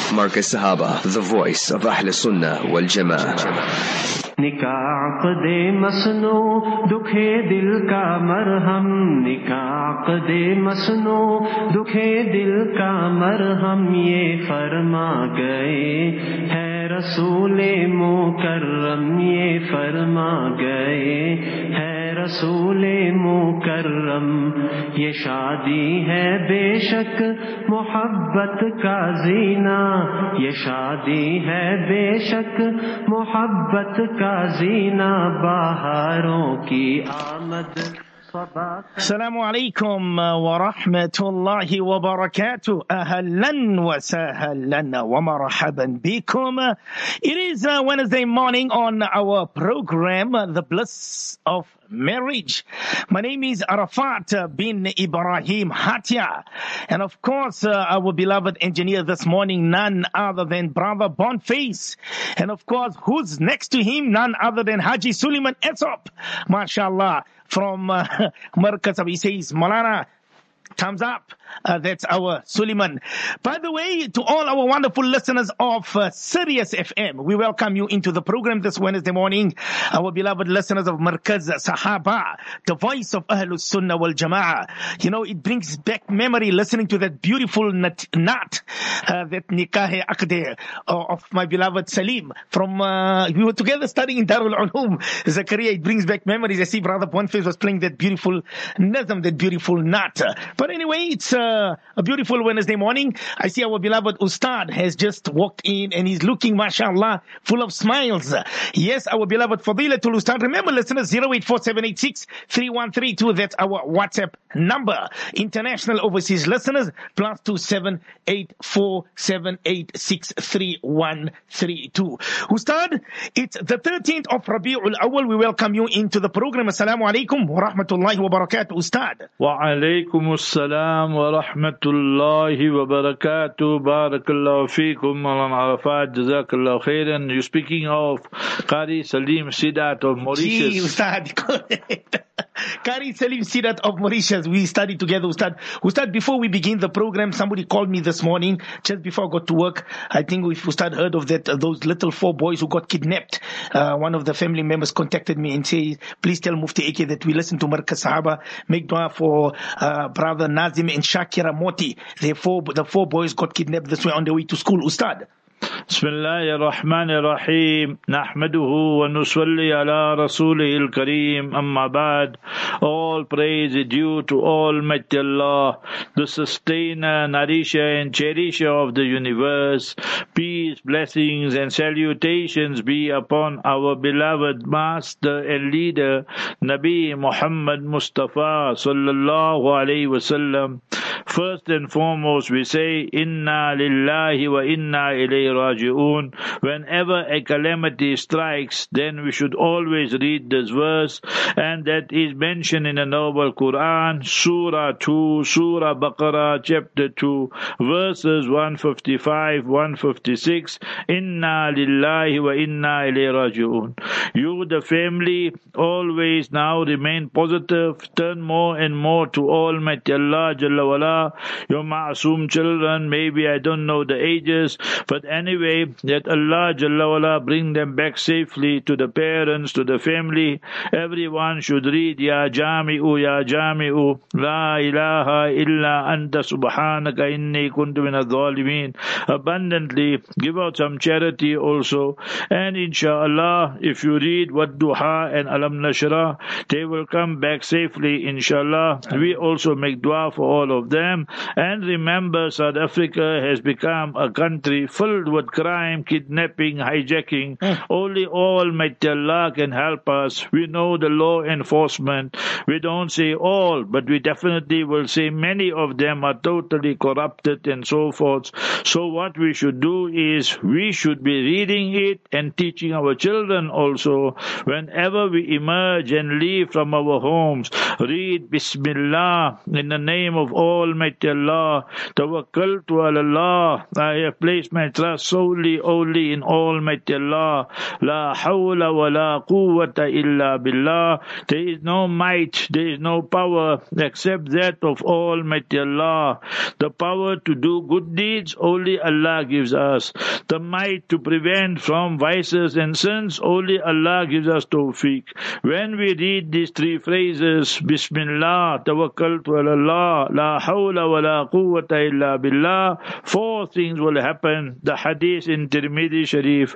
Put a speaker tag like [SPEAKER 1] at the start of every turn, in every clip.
[SPEAKER 1] Marcus Sahaba, the voice of Ahl Sunnah wal Jama'ah.
[SPEAKER 2] निकाह दे मसनो दुखे दिल का मरहम, निकाह दे मसनो दुखे दिल का मरहम, ये फरमा गए है रसूले मुकर्रम, ये फरमा गए है रसूले मुकर्रम। ये शादी है बेशक मोहब्बत का जीना, ये शादी है बेशक मोहब्बत का जीना, बहारों की आमद।
[SPEAKER 3] Assalamu alaikum wa rahmatullahi wa barakatuh. Ahlan wa sahlan wa marhaban bikum. It is Wednesday morning on our program, The Bliss of Marriage. My name is Arafat bin Ibrahim Hatia. And of course, our beloved engineer this morning, none other than Brother Boniface. And of course, who's next to him? None other than Haji Suleiman Esop. MashaAllah. From Markaz, he says, Malana, thumbs up. That's our Suleiman. By the way, to all our wonderful listeners of Sirius FM, we welcome you into the program this Wednesday morning. Our beloved listeners of Markaz Sahaba, the voice of Ahlus Sunnah wal Jama'ah. You know, it brings back memory listening to that beautiful nat that nikah aqd of my beloved Salim. From we were together studying in Darul Ulum, Zakaria. It brings back memories. I see Brother Boniface was playing that beautiful nazm, that beautiful nat. But anyway, it's a beautiful Wednesday morning. I see our beloved Ustad has just walked in and he's looking, mashallah, full of smiles. Yes, our beloved Fadilatul Ustad. Remember, listeners, 08478631332. That's our WhatsApp number. International overseas listeners, +27847863132. Ustad, it's the 13th of Rabi'ul Awal. We welcome you into the program. Assalamu alaikum wa rahmatullahi wa barakatuh, Ustad.
[SPEAKER 4] Wa alaikum assalam wa rahmatullahi wa barakatuh. Barakallahu feekum. Maulana Arafat, jazakallahu khairan. You're speaking of Qari Salim Sidat of Mauritius.
[SPEAKER 3] Gee, Ustad. Qari Salim Sidat of Mauritius. We studied together, Ustad. Ustad, before we begin the program, somebody called me this morning, just before I got to work. I think if Ustad heard of that, those little 4 boys who got kidnapped. One of the family members contacted me and said, please tell Mufti Eke that we listen to Markaz Sahaba. Make dua for Brother Nazim and Shakira Moti. The 4 boys got kidnapped this way on their way to school, Ustad.
[SPEAKER 4] Bismillahir Rahmanir Rahim. Nahmaduhu wa nusalli ala Rasulihil Kareem. Amma ba'd. All praise is due to Almighty Allah, the sustainer, nourisher and cherisher of the universe. Peace, blessings and salutations be upon our beloved master and leader, Nabi Muhammad Mustafa sallallahu alayhi wasallam. First and foremost, we say, Inna lillahi wa inna ilayhi raji'un. Whenever a calamity strikes, then we should always read this verse, and that is mentioned in the Noble Quran, Surah 2, Surah Baqarah, Chapter 2, verses 155, 156. Inna lillahi wa inna ilayhi raji'un. You, the family, always now remain positive, turn more and more to Almighty Allah Jalla wala. Your ma'asum children, maybe I don't know the ages, but anyway, that Allah Jalla wala bring them back safely to the parents, to the family. Everyone should read Ya Jami'u, La ilaha illa anta subhanaka inni kuntu minadh dhalimin. Abundantly, give out some charity also. And inshallah, if you read Wadduha and Alam Nashrah, they will come back safely, inshallah. We also make dua for all of them. And remember, South Africa has become a country filled with crime, kidnapping, hijacking. Only Almighty Allah can help us. We know the law enforcement. We don't say all, but we definitely will say many of them are totally corrupted and so forth. So what we should do is we should be reading it and teaching our children also. Whenever we emerge and leave from our homes, read Bismillah in the name of Almighty Almighty Allah. Tawakkaltu ala Allah. I have placed my trust solely only in Almighty Allah. La hawla wa la quwwata illa billah. There is no might, there is no power except that of Almighty Allah. The power to do good deeds only Allah gives us. The might to prevent from vices and sins only Allah gives us tawfiq. When we read these three phrases, Bismillah, Tawakkaltu ala Allah, La hawla wa la quwwata illa billah, four things will happen. The hadith in Tirmidhi Sharif,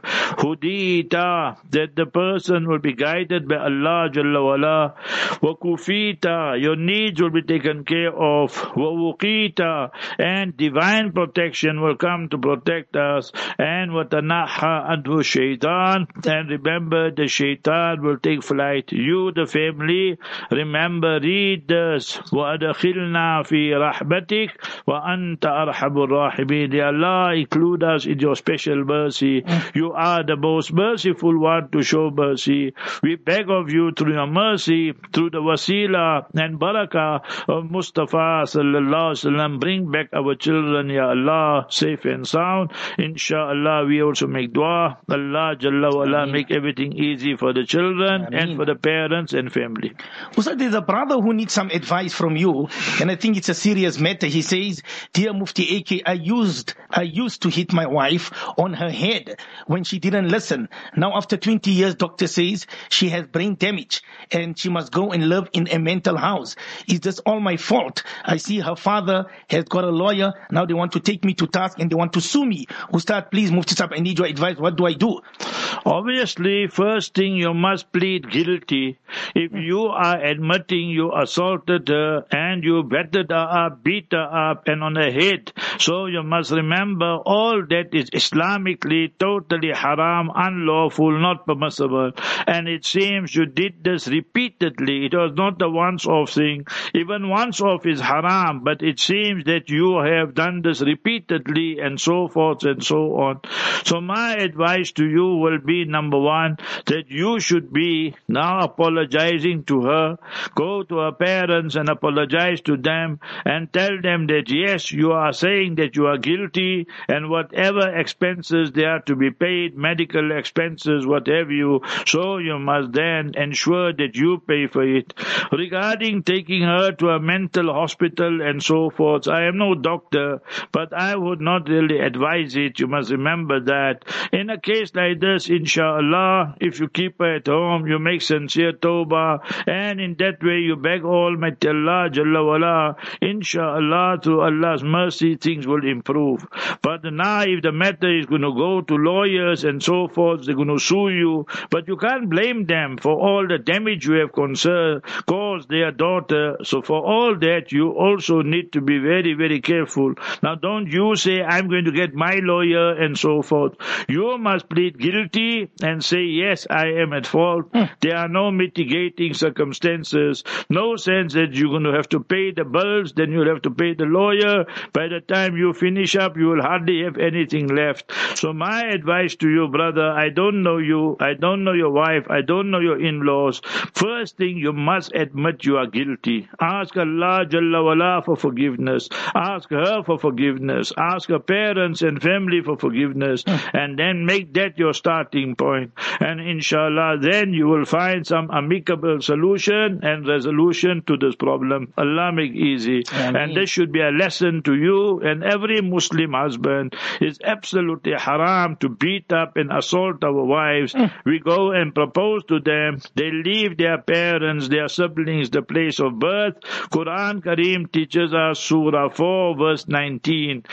[SPEAKER 4] Hudita, that the person will be guided by Allah Jalla wala, wa kufita, your needs will be taken care of, wa wuqita, and divine protection will come to protect us, and wa tanaha anhu shaitan, and remember the shaitan will take flight. You, the family, remember, read this, wa adkhilna fi rahmatik wa anta arhamur rahimin. Ya Allah, include us in your special mercy. You are the most merciful one to show mercy. We beg of you through your mercy, through the wasila and barakah of Mustafa sallallahu alaihi wasallam, bring back our children, Ya Allah, safe and sound. Inshallah, we also make dua. Allah Jalla wa ala make everything easy for the children and for the parents and family.
[SPEAKER 3] Ustad, there's a brother who needs some advice from you, and I think it's a serious matter. He says, Dear Mufti AK, I used to hit my wife on her head when she didn't listen. Now after 20 years, doctor says she has brain damage and she must go and live in a mental house. Is this all my fault? I see her father has got a lawyer. Now they want to take me to task and they want to sue me. Ustad, please, Mufti Sahib, I need your advice. What do I do?
[SPEAKER 4] Obviously, first thing, you must plead guilty. If you are admitting you assaulted her and you battered her up, beat her up and on her head, so you must remember all that is Islamically totally haram, unlawful, not permissible. And it seems you did this repeatedly. It was not a once-off thing. Even once-off is haram, but it seems that you have done this repeatedly and so forth and so on. So my advice to you will be, number one, that you should be now apologizing to her. Go to her parents and apologize to them and tell them that yes, you are saying that you are guilty and whatever expenses they are to be paid, medical expenses, what have you, so you must then ensure that you pay for it. Regarding taking her to a mental hospital and so forth, I am no doctor, but I would not really advise it. You must remember that. In a case like this, inshallah, if you keep her at home, you make sincere tawbah, and in that way you beg Almighty Allah Jalla wala, inshallah, through Allah's mercy, things will improve. But now if the matter is going to go to lawyers and so forth, they're going to sue you, but you can't blame them for all the damage you have caused their daughter. So for all that, you also need to be very, very careful. Now don't you say, I'm going to get my lawyer and so forth. You must plead guilty and say, yes, I am at fault. There are no mitigating circumstances. No sense that you're going to have to pay the bills, then you'll have to pay the lawyer. By the time you finish up, you will hardly have anything left. So my advice to you, brother, I don't know you, I don't know your wife, I don't know your in-laws. First thing, you must admit you are guilty. Ask Allah Jalla wala for forgiveness. Ask her for forgiveness. Ask her parents and family for forgiveness. And then make that your starting point. And inshallah, then you will find some amicable solution and resolution to this problem. Allah make easy. Ameen. And this should be a lesson to you and every Muslim husband. It's absolutely haram to beat up and assault our wives. We go and propose to them. They leave their parents, their siblings, the place of birth. Quran Kareem teaches us Surah 4 verse 19.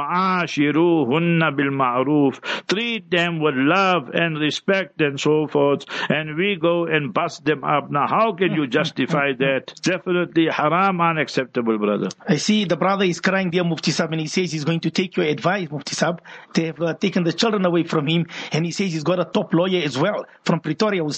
[SPEAKER 4] وَعَاشِرُوهُنَّ بِالْمَعْرُوفِ. Treat them with love and respect and so forth. And we go and bust them up. Now how can you justify that? Definitely haram, unacceptable, brother.
[SPEAKER 3] I see the brother is crying there, Mufti Sahib, and he says he's going to take your advice, Mufti Sahib. They have taken the children away from him, and he says he's got a top lawyer as well from Pretoria, Ustad.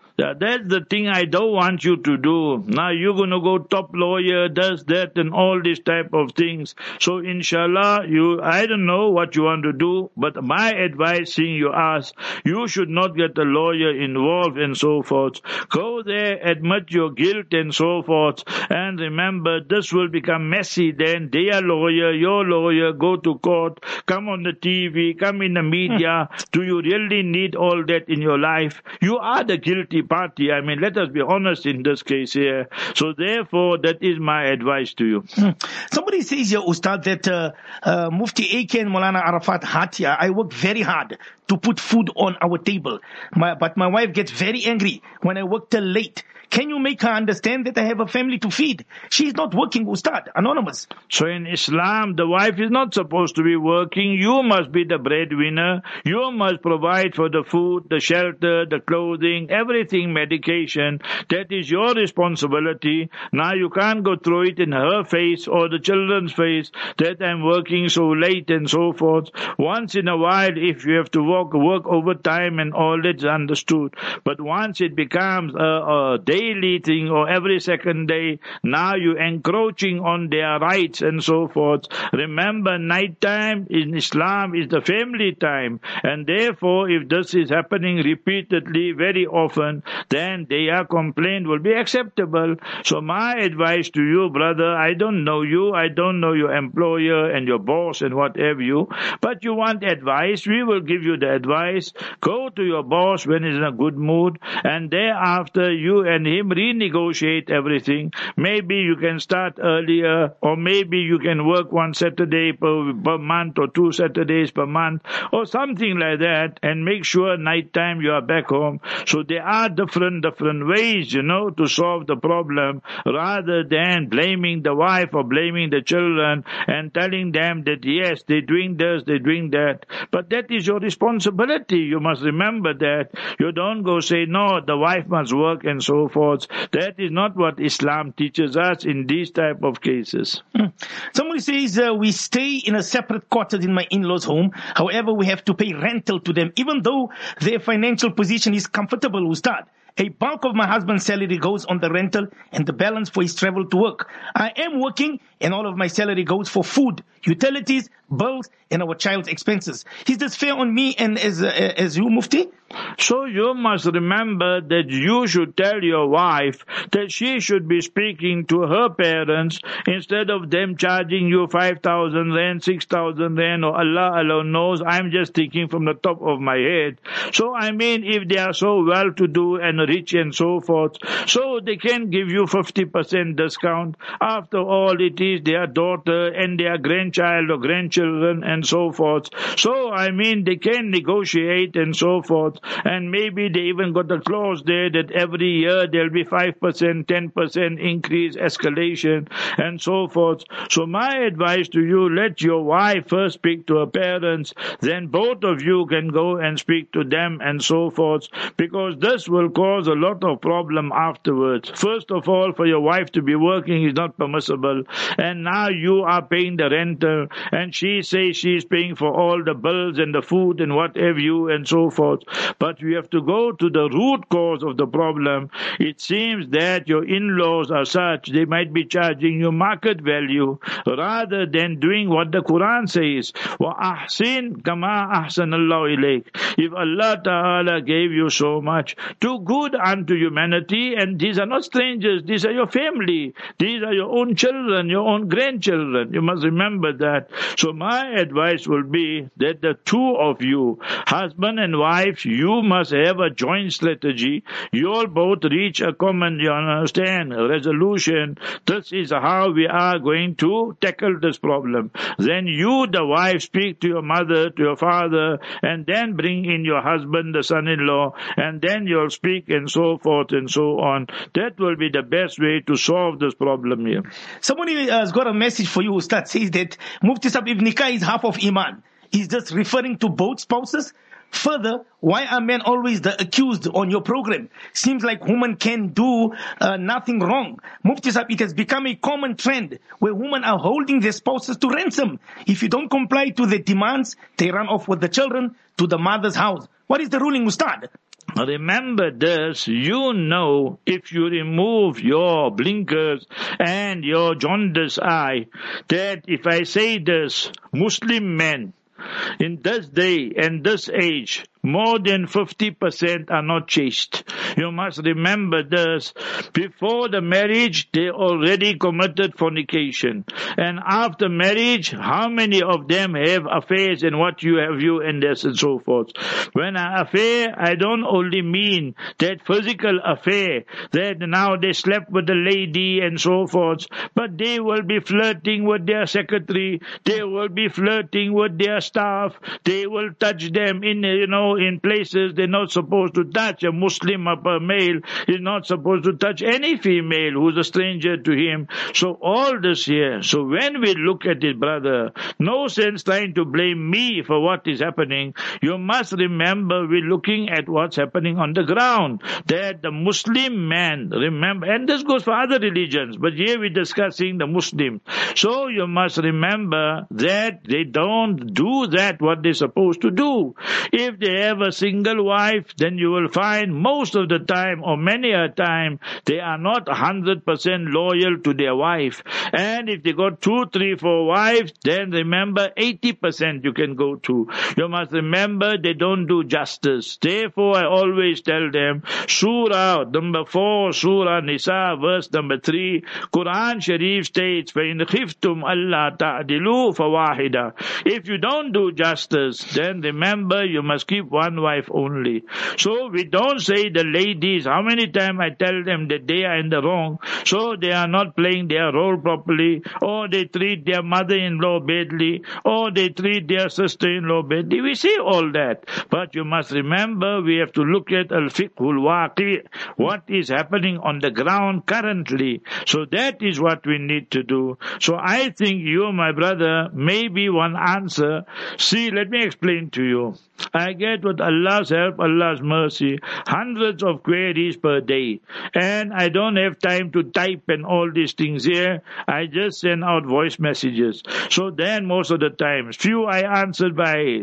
[SPEAKER 4] That's the thing I don't want you to do. Now you're going to go top lawyer, does that and all these type of things. So inshallah, I don't know what you want to do, but my advice, seeing you ask, you should not get a lawyer involved and so forth. Go there, admit your guilt and so forth, and remember this will become messy then. Their lawyer, your lawyer, go to court, come on the TV, come in the media. Do you really need all that in your life? You are the guilty party. I mean, let us be honest in this case here. So therefore, that is my advice to you.
[SPEAKER 3] Somebody says here, Ustad, that Mufti AK and Maulana Arafat Hatia, I work very hard to put food on our table. But my wife gets very angry when I work till late. Can you make her understand that I have a family to feed? She's not working, Ustad. Anonymous.
[SPEAKER 4] So in Islam, the wife is not supposed to be working. You must be the breadwinner. You must provide for the food, the shelter, the clothing, everything, medication. That is your responsibility. Now you can't go throw it in her face or the children's face that I'm working so late and so forth. Once in a while, if you have to work overtime and all that's understood. But once it becomes a daily thing or every second day, now you're encroaching on their rights and so forth. Remember, night time in Islam is the family time, and therefore if this is happening repeatedly very often, then their complaint will be acceptable. So my advice to you, brother, I don't know you, I don't know your employer and your boss and what have you, but you want advice, we will give you the advice. Go to your boss when he's in a good mood, and thereafter you and him renegotiate everything. Maybe you can start earlier, or maybe you can work one Saturday per month or 2 Saturdays per month or something like that, and make sure night time you are back home. So there are different ways, to solve the problem, rather than blaming the wife or blaming the children and telling them that yes, they're doing this, they're doing that. But that is your responsibility. You must remember that. You don't go say, no, the wife must work and so forth. That is not what Islam teaches us in these type of cases.
[SPEAKER 3] Somebody says, we stay in a separate quarters in my in-laws' home. However, we have to pay rental to them, even though their financial position is comfortable, Ustad. A bulk of my husband's salary goes on the rental and the balance for his travel to work. I am working and all of my salary goes for food, utilities, bills, and our child's expenses. Is this fair on me and as you, Mufti?
[SPEAKER 4] So you must remember that you should tell your wife that she should be speaking to her parents instead of them charging you 5,000 rand, 6,000 rand, or Allah alone knows. I'm just thinking from the top of my head. So I mean, if they are so well-to-do and rich and so forth, so they can give you 50% discount. After all, it is their daughter and their grandchild or grandchildren and so forth. So I mean, they can negotiate and so forth. And maybe they even got a clause there that every year there'll be 5%, 10% increase, escalation, and so forth. So my advice to you, let your wife first speak to her parents, then both of you can go and speak to them and so forth, because this will cause a lot of problem afterwards. First of all, for your wife to be working is not permissible, and now you are paying the rental, and she says she's paying for all the bills and the food and what have you and so forth. But we have to go to the root cause of the problem. It seems that your in-laws are such, they might be charging you market value rather than doing what the Quran says. وَأَحْسِنْ كَمَا أَحْسَنَ اللَّهُ إِلَيْكَ. If Allah Ta'ala gave you so much, do good unto humanity, and these are not strangers, these are your family, these are your own children, your own grandchildren. You must remember that. So my advice will be that the two of you, husband and wife, you must have a joint strategy. You all both reach a common, resolution. This is how we are going to tackle this problem. Then you, the wife, speak to your mother, to your father, and then bring in your husband, the son-in-law, and then you'll speak and so forth and so on. That will be the best way to solve this problem here.
[SPEAKER 3] Somebody has got a message for you, Ustad, says that Mufti Sahib, if nikah is half of iman, is this referring to both spouses? Further, why are men always the accused on your program? Seems like women can do nothing wrong. Mufti Sahib, it has become a common trend where women are holding their spouses to ransom. If you don't comply to their demands, they run off with the children to the mother's house. What is the ruling, Ustad?
[SPEAKER 4] Remember this, you know, if you remove your blinkers and your jaundiced eye, that if I say this, Muslim men in this day and this age, more than 50% are not chaste. You must remember this. Before the marriage, they already committed fornication. And after marriage, how many of them have affairs and what you have you and this and so forth. When I affair, I don't only mean that physical affair, that now they slept with the lady and so forth, but they will be flirting with their secretary, they will be flirting with their staff, they will touch them in places they're not supposed to touch. A Muslim male is not supposed to touch any female who's a stranger to him. So all this here. So when we look at it, brother, no sense trying to blame me for what is happening. You must remember we're looking at what's happening on the ground. That the Muslim man, remember, and this goes for other religions, but here we're discussing the Muslim. So you must remember that they don't do that what they're supposed to do. If they have a single wife, then you will find most of the time or many a time they are not 100% loyal to their wife. And if they got 2, 3, 4 wives, then remember 80% you can go to. You must remember they don't do justice. Therefore I always tell them, Surah number 4, Surah Nisa verse number 3, Quran Sharif states, فَإِنْ خِفْتُمْ أَلَّا تَعْدِلُوا فَوَاحِدًا. If you don't do justice, then remember you must keep one wife only. So we don't say the ladies, how many times I tell them that they are in the wrong, so they are not playing their role properly, or they treat their mother-in-law badly, or they treat their sister-in-law badly. We say all that. But you must remember we have to look at al-fiqhul waqi, what is happening on the ground currently. So that is what we need to do. So I think you, my brother, maybe one answer. See, let me explain to you. I get with Allah's help, Allah's mercy, hundreds of queries per day. And I don't have time to type and all these things here. I just send out voice messages. So then most of the times, few I answered by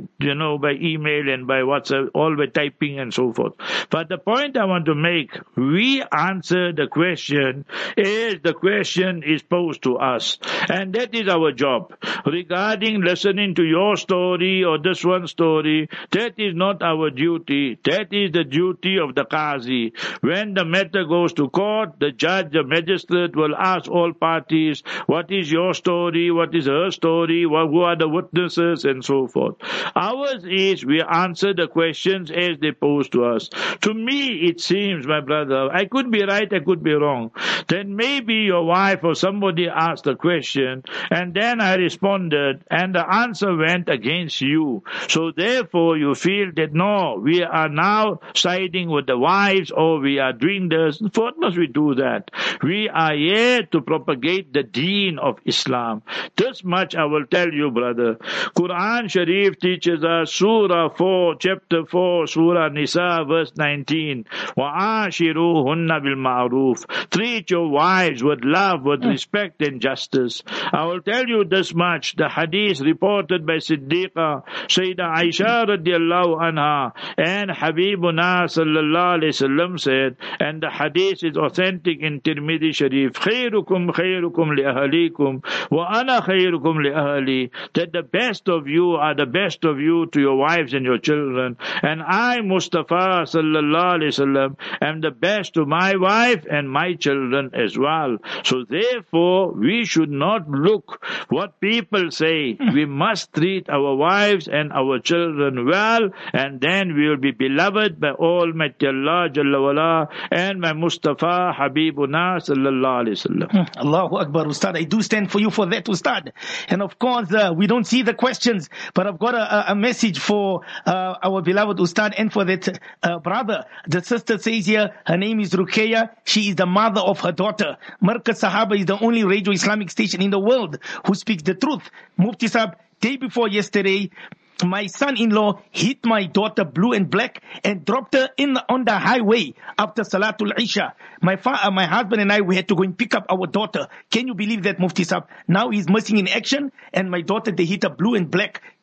[SPEAKER 4] email and by WhatsApp, all by typing and so forth. But the point I want to make, we answer the question as the question is posed to us. And that is our job. Regarding listening to your story or this one story, that is not our duty. That is the duty of the Qazi. When the matter goes to court, the judge, the magistrate will ask all parties, what is your story, what is her story, who are the witnesses, and so forth. Ours is we answer the questions as they pose to us. To me, it seems, my brother, I could be right, I could be wrong. Then maybe your wife or somebody asked a question, and then I responded, and the answer went against you. So therefore, you feel that no, we are now siding with the wives, or we are doing this. What must we do that? We are here to propagate the deen of Islam. This much I will tell you, brother. Quran Sharif teaches us, Surah 4, chapter 4, Surah Nisa, verse 19. وَعَاشِرُوهُنَّ بِالْمَعْرُوفِ. Treat your wives with love, with respect and justice. I will tell you this much. The hadith reported by Siddiqa, Sayyidah Aisha radiallahu anha, and Habibuna sallallahu alayhi wasallam said, and the hadith is authentic in Tirmidhi Sharif, خَيْرُكُمْ خَيْرُكُمْ لِأَهَلِيكُمْ وَأَنَا خَيْرُكُمْ لِأَهَلِي. That the best of you are the best of you to your wives and your children. And I, Mustafa sallallahu alayhi wasallam, am the best to my wife and my children as well. So therefore, we should not look what people say. We must treat our wives and our children well, and then we will be beloved by Almighty Allah Jalla wala and by Mustafa Habibuna sallallahu alayhi wasallam.
[SPEAKER 3] Allahu Akbar, Ustad. I do stand for you for that, Ustad. And of course, we don't see the questions, but I've got a message for our beloved Ustad and for that brother. The sister says here, her name is Ruqayya. She is the mother of her daughter. Markaz Sahaba is the only radio Islamic station in the world who speaks the truth. Mufti Sahab, day before yesterday, my son-in-law hit my daughter blue and black and dropped her on the highway after Salatul Isha. My husband and I, we had to go and pick up our daughter. Can you believe that, Mufti Sahab? Now he's missing in action, and my daughter, they hit her blue and black.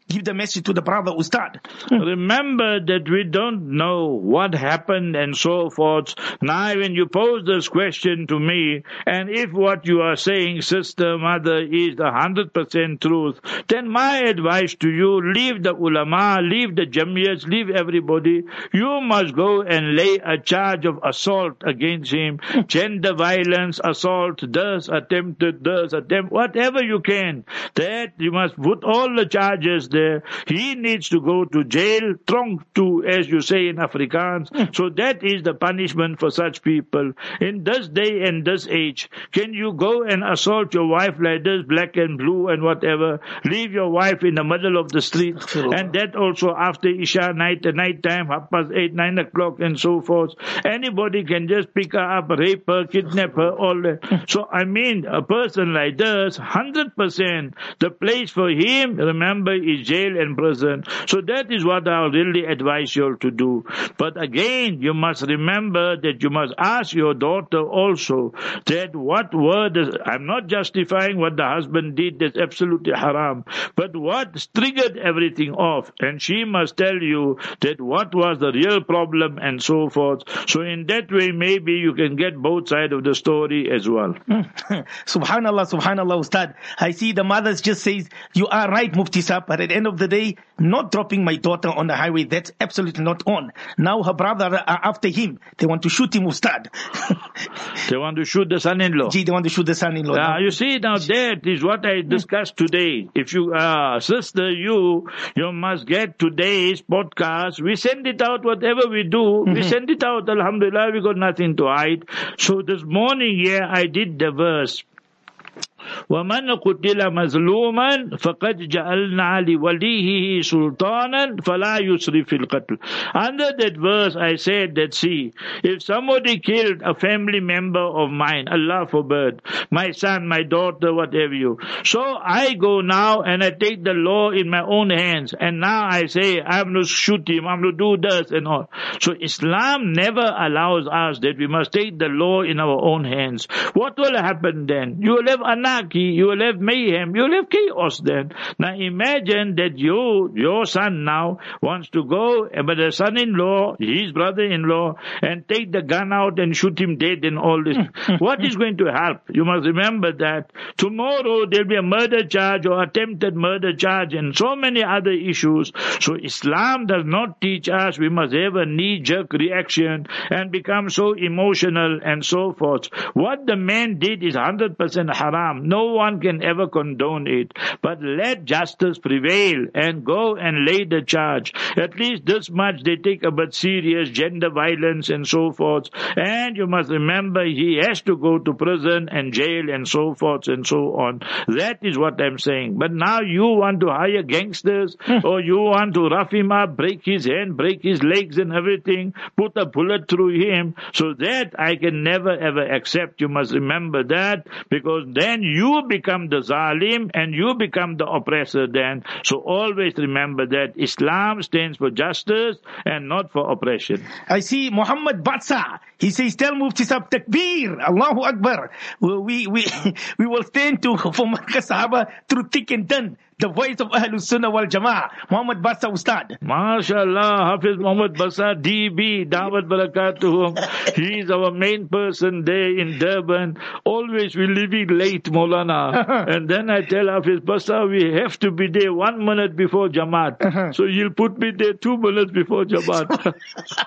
[SPEAKER 3] give the message to the brother, Ustad.
[SPEAKER 4] Remember that we don't know what happened and so forth. Now when you pose this question to me, and if what you are saying, sister, mother, is 100% truth, then my advice to you, leave the ulama, leave the jamiyats, leave everybody. You must go and lay a charge of assault against him, gender violence, assault, attempt, whatever you can. That you must put all the charges there. He needs to go to jail, tronk too, as you say in Afrikaans. So that is the punishment for such people. In this day and this age, can you go and assault your wife like this, black and blue and whatever, leave your wife in the middle of the street, and that also after Isha night time, 8:30, 9 o'clock and so forth. Anybody can just pick her up, rape her, kidnap her, all that. So I mean, a person like this, 100%, the place for him, remember, is jail and prison. So that is what I'll really advise you all to do. But again, you must remember that you must ask your daughter also that what word is, I'm not justifying what the husband did, that's absolutely haram, but what triggered everything off, and she must tell you that what was the real problem and so forth. So in that way, maybe you can get both sides of the story as well.
[SPEAKER 3] Subhanallah, Ustad. I see the mothers just says, you are right, Mufti Saab, but at the end of the day, not dropping my daughter on the highway, that's absolutely not on. Now her brother are after him. They want to shoot him, Ustad.
[SPEAKER 4] They want to shoot the son-in-law.
[SPEAKER 3] They want to shoot the son-in-law.
[SPEAKER 4] You see, now that is what I discussed today. If you, sister, you must get today's podcast. We send it out, whatever we do. We send it out, alhamdulillah, we got nothing to hide. So this morning, I did the verse. وَمَنْ قُتِلَ مَظْلُومًا فَقَدْ جَعَلْنَا لِوَلِيهِ سُلْطَانًا فَلَا يُسْرِفْ فِي الْقَتْلِ. Under that verse I said that, see, if somebody killed a family member of mine, Allah forbid, my son, my daughter, whatever you, so I go now and I take the law in my own hands, and now I say I'm going to shoot him, I'm going to do this and all. So Islam never allows us that we must take the law in our own hands. What will happen then? You will have anarchy, you will have mayhem, you will have chaos then. Now imagine that your son now wants to go, but the son-in-law, his brother-in-law, and take the gun out and shoot him dead and all this. What is going to help? You must remember that tomorrow there will be a murder charge or attempted murder charge and so many other issues. So Islam does not teach us we must have a knee-jerk reaction and become so emotional and so forth. What the man did is 100% haram. No one can ever condone it. But let justice prevail and go and lay the charge. At least this much they take a bit serious, gender violence and so forth. And you must remember he has to go to prison and jail and so forth and so on. That is what I'm saying. But now you want to hire gangsters or you want to rough him up, break his hand, break his legs and everything, put a bullet through him. So that I can never ever accept. You must remember that, because then you become the zalim and you become the oppressor then. So always remember that Islam stands for justice and not for oppression.
[SPEAKER 3] I see Muhammad Batsa. He says, tell Mufti Saab Takbir, Allahu Akbar. We will stand for Markaz Sahaba through thick and thin. The voice of Ahlul Sunnah wal Jama'ah. Muhammad Batsa, Ustad.
[SPEAKER 4] MashaAllah, Hafiz Muhammad Batsa, DB, Dawat Barakatuhum. He is our main person there in Durban. Always we leaving late, Maulana. And then I tell Hafiz Batsa, we have to be there 1 minute before Jamaat. So he'll put me there 2 minutes before Jamaat.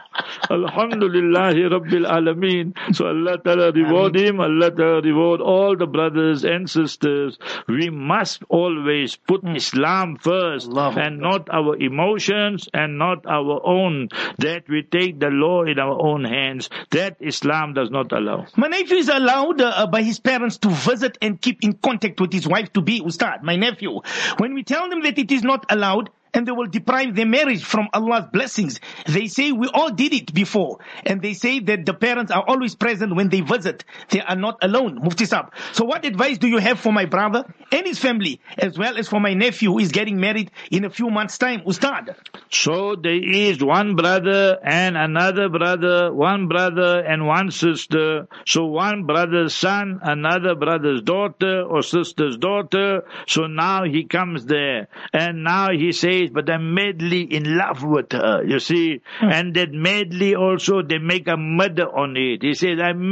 [SPEAKER 4] Alhamdulillahi Rabbil Alameen. So Allah Ta'ala reward him. Allah Ta'ala reward all the brothers and sisters. We must always put Islam first and not our emotions and not our own, that we take the law in our own hands. That Islam does not allow.
[SPEAKER 3] My nephew is allowed by his parents to visit and keep in contact with his wife to be, Ustad, my nephew. When we tell them that it is not allowed, and they will deprive their marriage from Allah's blessings. They say we all did it before, and they say that the parents are always present when they visit. They are not alone. Mufti Saab. So what advice do you have for my brother and his family, as well as for my nephew who is getting married in a few months' time, Ustad?
[SPEAKER 4] So there is one brother and another brother, one brother and one sister. So one brother's son, another brother's daughter or sister's daughter. So now he comes there, and now he says, but I'm madly in love with her, you see. And that madly also, they make a murder on it. He says, I'm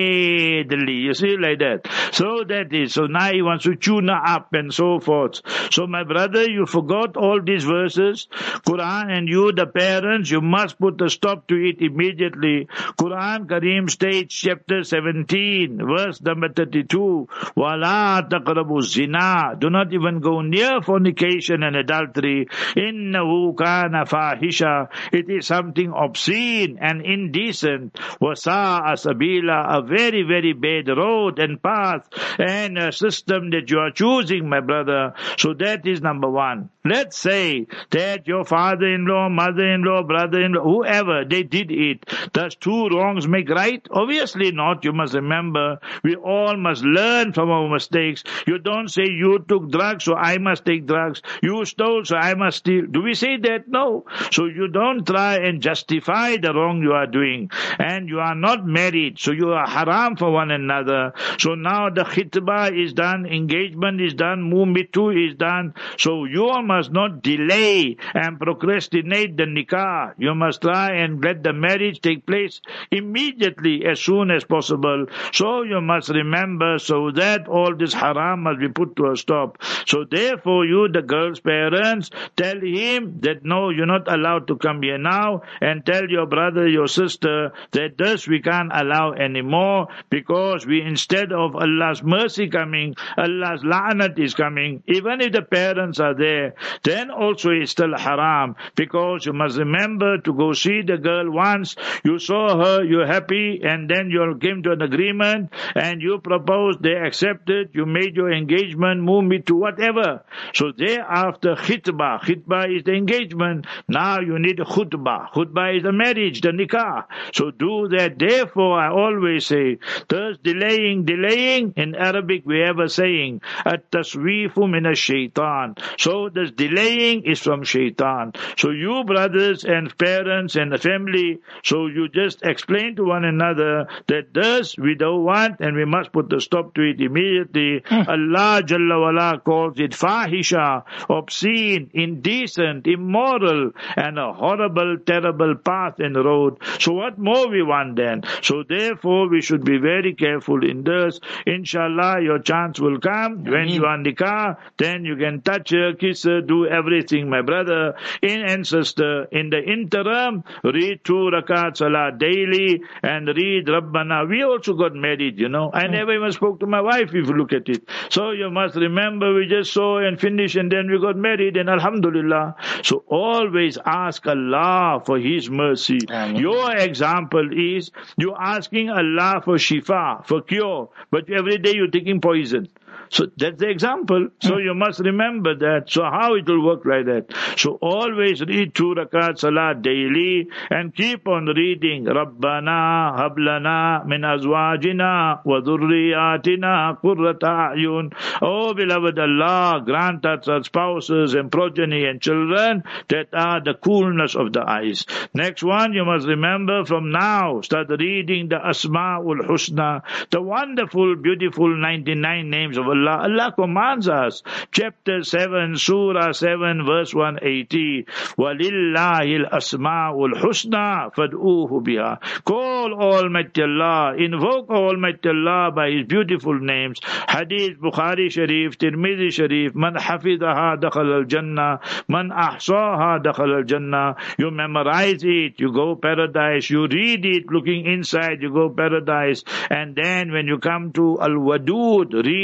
[SPEAKER 4] madly, you see, like that. So that is, so now he wants to tune her up and so forth. So my brother, you forgot all these verses, Quran, and you, the parents, you must put a stop to it immediately. Quran Kareem states, chapter 17, verse number 32, وَلَا تَقْرَبُوا الزِّنَا. Do not even go near fornication and adultery. إِنَّهُ كَانَ فَاحِشًا. It is something obscene and indecent. وَسَاءَ سَبِيلًا. A very, very bad road and path and a system that you are choosing, my brother. So that is number one. Let's say that your father-in-law, mother-in-law, brother-in-law, whoever, they did it. Does two wrongs make right? Obviously not. You must remember, we all must learn from our mistakes. You don't say you took drugs, so I must take drugs. You stole, so I must steal. Do we say that? No. So you don't try and justify the wrong you are doing. And you are not married, so you are haram for one another. So now the khitbah is done, engagement is done, mumitu is done. So you all must not delay and procrastinate the nikah. You must try and let the marriage take place immediately, as soon as possible. So you must remember, so that all this haram must be put to a stop. So therefore you, the girl's parents, tell him that no, you're not allowed to come here now, and tell your brother, your sister, that this we can't allow anymore, because we, instead of Allah's mercy coming, Allah's la'nat is coming. Even if the parents are there, then also it's still haram, because you must remember to go see the girl once, you saw her, you're happy, and then you came to an agreement, and you proposed, they accepted, you made your engagement, move me to whatever. So thereafter, khitbah is the engagement. Now you need a khutbah. Khutbah is the marriage, the nikah. So do that. Therefore, I always say, thus delaying, in Arabic we have a saying, at-tasweefu min ash-shaytan. So this delaying is from shaitan. So you brothers and parents and the family, so you just explain to one another that this we don't want and we must put a stop to it immediately. Allah Jalla wala calls it fahisha, obscene, indecent, immoral, and a horrible, terrible path and road. So what more we want then? So therefore we should be very careful in this. Inshallah, your chance will come. When you are nikah, then you can touch her, kiss her, do everything, my brother and sister. In the interim, read 2 rakat salah daily and read Rabbana. We also got married, you know. I never even spoke to my wife, if you look at it. So you must remember, we just saw and finished, and then we got married, and alhamdulillah. So always ask Allah for His mercy. Your example is, you asking Allah for shifa, for cure, but every day you're taking poison. So that's the example. So you must remember that. So how it will work like that? So always read 2 rakat salah daily and keep on reading. Rabbana hablana min azwajina wa dhurriyatina qurrata a'yun. Oh beloved Allah, grant us our spouses and progeny and children that are the coolness of the eyes. Next one, you must remember from now, start reading the Asma'ul Husna, the wonderful, beautiful 99 names of Allah. Allah commands us. Chapter 7, Surah 7, verse 180. وَلِلَّهِ الْأَسْمَاءُ الْحُسْنَى فَادْعُوهُ بِهَا. Call Almighty Allah, invoke Almighty Allah by His beautiful names. Hadith Bukhari Sharif, Tirmidhi Sharif, Man hafidhaha dakhal al-Jannah, Man ahsaha dakhal al-Jannah. You memorize it, you go paradise. You read it, looking inside, you go paradise. And then when you come to Al-Wadud, read it abundantly.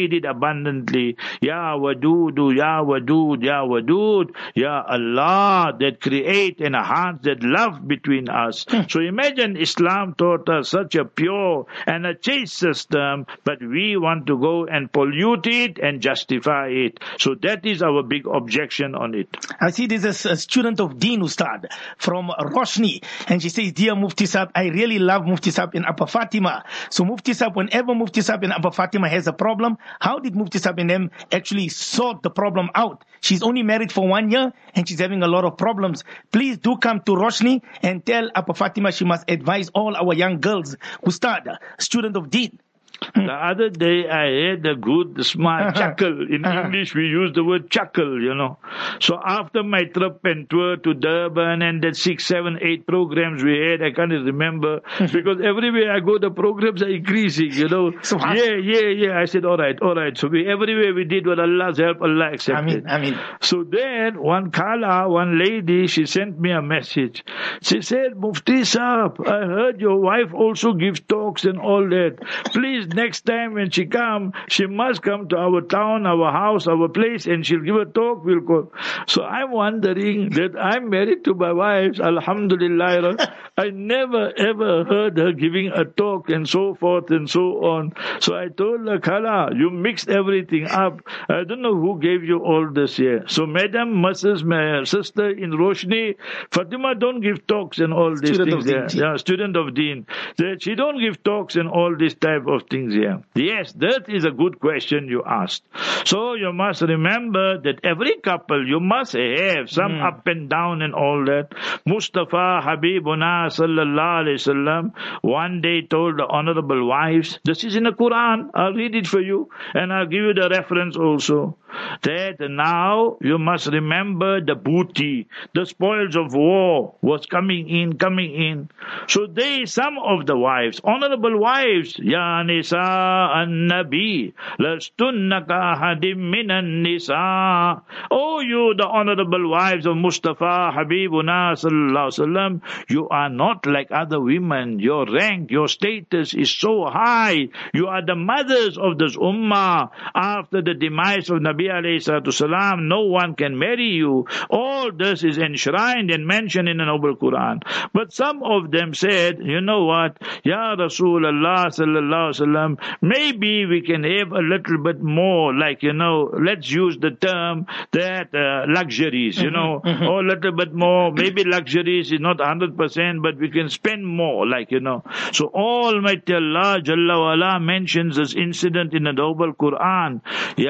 [SPEAKER 4] abundantly. Ya Wadudu, Ya Wadud, Ya Wadud, Ya Allah, that create and hearts that love between us. So imagine Islam taught us such a pure and a chaste system, but we want to go and pollute it and justify it. So that is our big objection on it.
[SPEAKER 3] I see there's a student of Deen, Ustad, from Roshni, and she says, Dear Mufti Sahib, I really love Mufti Sahib in Upper Fatima. So Mufti Sahib, whenever Mufti Sahib in Upper Fatima has a problem, how did Mufti Sahib and them actually sort the problem out? She's only married for 1 year and she's having a lot of problems. Please do come to Roshni and tell Upper Fatima she must advise all our young girls. Ustad, student of Deen.
[SPEAKER 4] The other day I had a good smart chuckle. In English we use the word chuckle, So after my trip and tour to Durban and that 6, 7, 8 programs we had, I can't remember, because everywhere I go the programs are increasing, Yeah. I said, all right. So everywhere we did what Allah's help, Allah accepted.
[SPEAKER 3] Ameen.
[SPEAKER 4] So then one lady, she sent me a message. She said, Mufti Sahib, I heard your wife also gives talks and all that. Please, next time when she comes, she must come to our town, our house, our place, and she'll give a talk, we'll go. So I'm wondering that I'm married to my wife, alhamdulillah. I never ever heard her giving a talk and so forth and so on. So I told her, Khala, you mixed everything up. I don't know who gave you all this here. So Madam, Mrs. my sister in Roshni, Fatima don't give talks and all these things there. Yeah, student of Deen. She don't give talks and all this type of things here. Yes, that is a good question you asked. So you must remember that every couple, you must have some up and down and all that. Mustafa Habibuna sallallahu alayhi wasallam one day told the honorable wives, this is in the Quran, I'll read it for you and I'll give you the reference also, that now you must remember the booty, the spoils of war was coming in. So some of the wives, honorable wives, Ya Nisa an-Nabi, lastunna ka ahadim minan nisa. Oh, you, the honorable wives of Mustafa Habibuna sallallahu alaihi wasallam, you are not like other women. Your rank, your status is so high. You are the mothers of this ummah. After the demise of Nabi alayhi salatu salam, no one can marry you. All this is enshrined and mentioned in the Noble Quran. But some of them said, you know what, Ya Rasulullah sallallahu alaihi wasallam, maybe we can have a little bit more, like, let's use the term that luxuries, or a little bit more, maybe luxuries is not 100%, but we can spend more, So Almighty Allah Jalla wa Ala mentions this incident in the Noble Quran.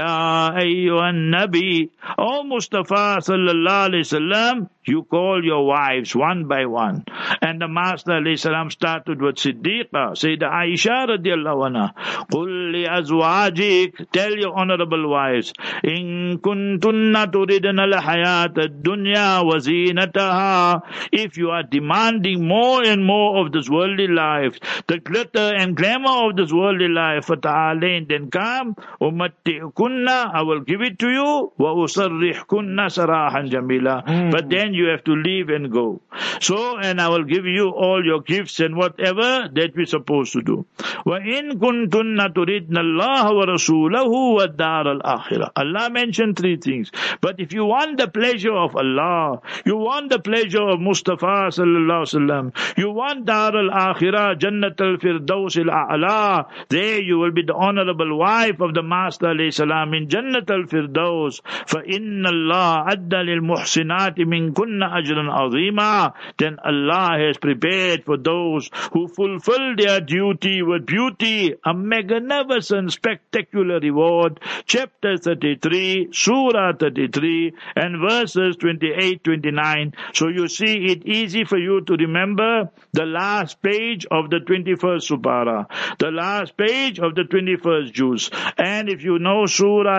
[SPEAKER 4] Ya ayyuhan Nabi, O Mustafa sallallahu alayhi wasallam, you call your wives one by one. And the Master alayhi salam started with Siddiqa, Sayyidah Aisha radiallahu anha. Qul li azwajik, tell your honorable wives, in kuntunna turidna al-hayat ad-dunya wa zinataha, if you are demanding more and more of this worldly life, the glitter and glamour of this worldly life, fata'alain, then come, umatti'kunna, I will give it to you, wa usarrihkunna sarahan jamila. But then you have to leave and go. So, and I will give you all your gifts and whatever that we're supposed to do. وَإِن كُنْتُنَّ تُرِدْنَ اللَّهَ وَرَسُولَهُ وَالدَّارَ الْآخِرَةِ. Allah mentioned 3 things. But if you want the pleasure of Allah, you want the pleasure of Mustafa sallallahu alaihi wasallam, you want Dar al-Akhirah, Jannat al-Firdaus al-A'la, there you will be the honorable wife of the Master alayhi salam in Jannat al-Firdaus. فَإِنَّ اللَّهَ أَدَّ لِلْمُحْسِنَاتِ مِنْ كُنَّ أَجْرًا عَظِيمًا. Then Allah has prepared for those who fulfill their duty with beauty a magnificent, spectacular reward. Chapter 33, Surah 33, and verses 28, 29. So you see it easy for you to remember the last page of the 21st Subara, the last page of the 21st Juz. And if you know Surah chapter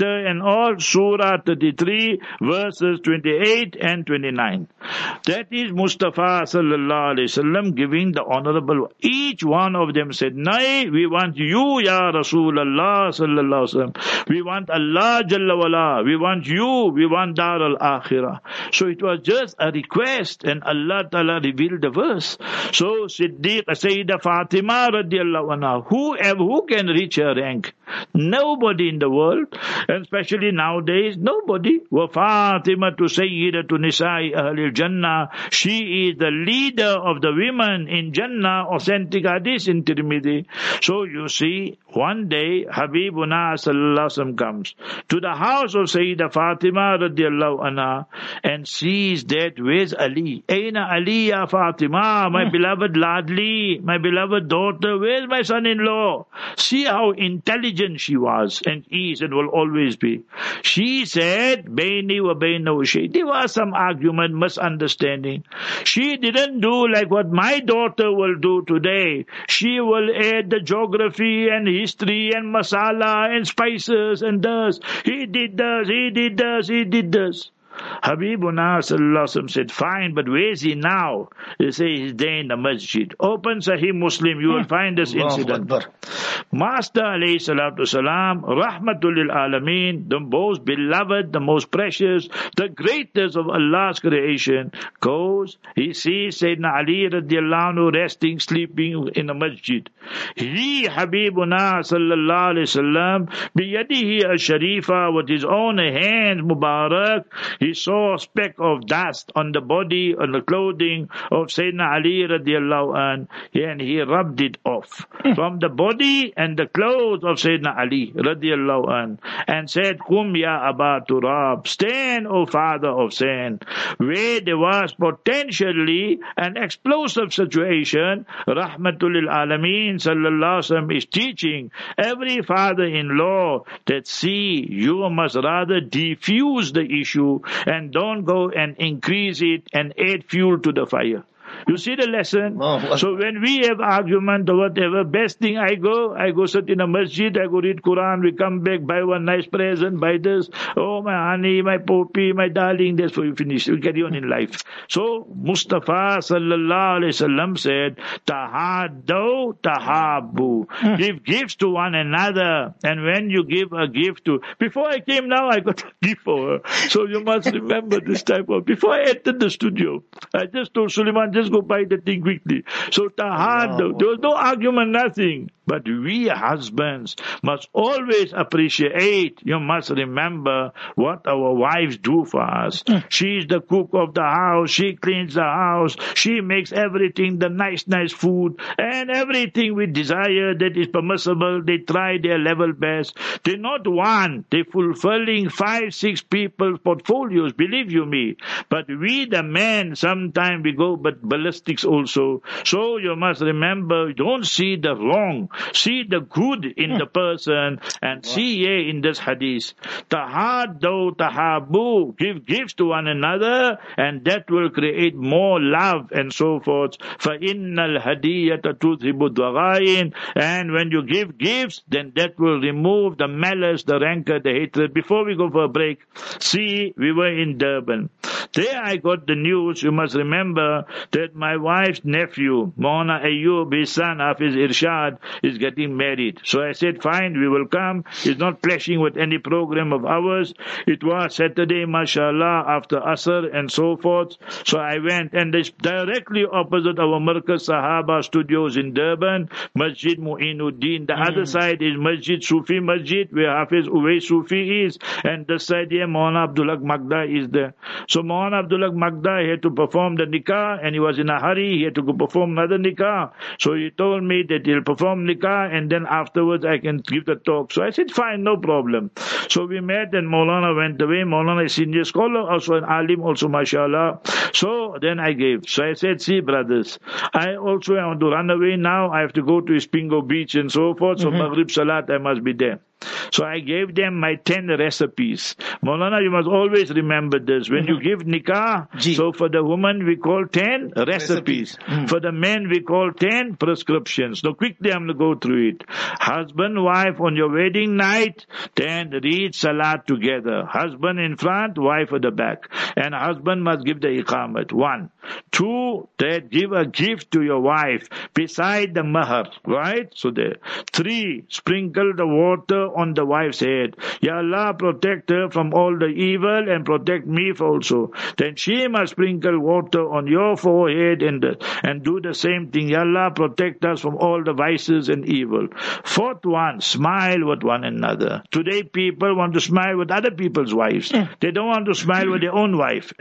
[SPEAKER 4] chapter and all, Surah 33, verses 28 and 29. That is Mustafa sallallahu alaihi wasallam giving the honorable. Each one of them said, "Nay, we want you, Ya Rasulullah sallallahu alaihi wasallam. We want Allah Jalla wala. We want you. We want Dar al-Akhirah." So it was just a request, and Allah Ta'ala revealed the verse. So Siddiq, Sayyidah Fatima radiallahu anha, who can reach her rank? Nobody in the world, and especially nowadays, nobody. Wa Fatima to Sayyidatu Nisa'i Ahlil Jannah. She is the leader of the women in Jannah, authentic hadith in Tirmidhi. So you see, one day Habibuna sallallahu alaihi wasallam comes to the house of Sayyidah Fatima radiallahu anha and sees that, where's Ali? Aina Ali ya Fatima, my beloved Ladli, my beloved daughter, where's my son-in-law? See how intelligent she was and is and will always be. She said, Baini wa bainahu shay. There was some argument, misunderstanding. She didn't do like what my daughter will do today. She will add the geography and history and masala and spices and does. He did this, he did this, he did this. Habibuna sallallahu alaihi wasallam said, fine, but where is he now? They say he's there in the masjid. Open Sahih Muslim, you will find this incident. Master alayhi salatu salam, rahmatul lil alameen, the most beloved, the most precious, the greatest of Allah's creation, goes, he sees Sayyidina Ali radiallahu anhu resting, sleeping in the masjid. He, Habibuna sallallahu alayhi wasallam, biyadihi al-sharifa, with his own hands, Mubarak, he saw a speck of dust on the body, on the clothing of Sayyidina Ali radiallahu anhu, and he rubbed it off from the body and the clothes of Sayyidina Ali radiallahu anhu, and said, Kum ya Aba Turab, stand, O father of sand. Where there was potentially an explosive situation, Rahmatul lil Alameen sallallahu alaihi wasallam is teaching every father-in-law that, see, you must rather defuse the issue and don't go and increase it and add fuel to the fire. You see the lesson? So when we have argument or whatever, best thing I go sit in a masjid, I go read Quran, we come back, buy one nice present, buy this, oh my honey, my poppy, my darling, that's for you finish. We carry on in life. So Mustafa sallallahu alaihi wasallam said, Tahaddu tahabbu. Give gifts to one another. And when you give a gift to, before I came now, I got a gift for her. So you must remember this type of, before I entered the studio, I just told Suleiman, just go buy the thing quickly. So tahaddu, there was no argument, nothing. But we husbands must always appreciate, you must remember what our wives do for us. She is the cook of the house, she cleans the house, she makes everything, the nice food, and everything we desire that is permissible, they try their level best. They're not one, they're fulfilling 5-6 people's portfolios, believe you me. But we the men, sometimes we go but ballistics also. So you must remember, don't see the wrong, see the good in the person, and see in this hadith. Tahaddu tahabbu, give gifts to one another, and that will create more love and so forth. فَإِنَّ الْهَدِيَّةَ تُذْهِبُ الضَّغَائِنَ, and when you give gifts, then that will remove the malice, the rancor, the hatred. Before we go for a break, see, we were in Durban. There I got the news, you must remember, that my wife's nephew, Maulana Ayyub, his son, Hafiz Irshad, is getting married. So I said, fine, we will come. It's not clashing with any program of ours. It was Saturday, mashallah, after Asr and so forth. So I went, and it's directly opposite our Markaz Sahaba studios in Durban, Masjid Mu'inuddin. The other side is Masjid Sufi Masjid, where Hafiz Uwais Sufi is, and this side here, Maulana Abdullah Magda is there. So Maulana Abdullah Magda had to perform the nikah, and he was in a hurry. He had to go perform another nikah. So he told me that he'll perform nikah, and then afterwards I can give the talk. So I said, fine, no problem. So we met, and Maulana went away. Maulana is senior scholar, also an alim, also mashallah. So then I gave. So I said, see brothers, I also want to run away now. I have to go to Ispingo Beach and so forth. So Maghrib Salat, I must be there. So I gave them my 10 recipes. Maulana, you must always remember this. When you give nikah, so for the woman we call 10 recipes. For the men we call 10 prescriptions. So quickly I'm going to go through it. Husband, wife on your wedding night, then read salat together. Husband in front, wife at the back. And husband must give the iqamat. 1. 2, that give a gift to your wife beside the mahar, right? So there. 3, sprinkle the water on the wife's head. Ya Allah, protect her from all the evil and protect me also. Then she must sprinkle water on your forehead and do the same thing. Ya Allah, protect us from all the vices and evil. 4th one, smile with one another. Today people want to smile with other people's wives. They don't want to smile with their own wife.